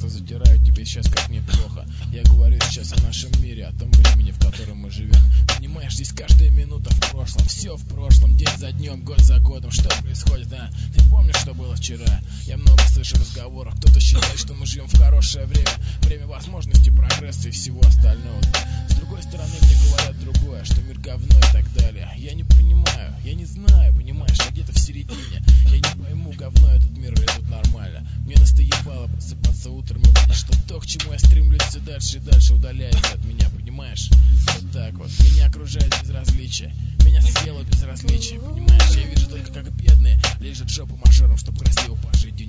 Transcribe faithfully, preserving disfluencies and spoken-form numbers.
просто затираю тебе сейчас как неплохо. Я говорю сейчас о нашем мире, о том времени, в котором мы живем. Понимаешь, здесь каждая минута в прошлом, все в прошлом, день за днем, год за годом. Что происходит, а? Ты помнишь, что было вчера? Я много слышу разговоров, кто-то считает, что мы живем в хорошее время, время возможностей, прогресса и всего остального. С другой стороны, мне говорят другое, что мир говно и так далее. Я не понимаю, я не знаю, понимаешь, я где-то в середине. Я не пойму, говно этот мир или тут нормально. Мне настоебало просыпаться утром и видеть, что то, к чему я стремлюсь, все дальше и дальше удаляется от меня, понимаешь? Вот так вот. Меня окружает безразличие, меня съело безразличие, понимаешь? Я вижу только, как бедные лежат жопу мажором, чтобы красиво пожить.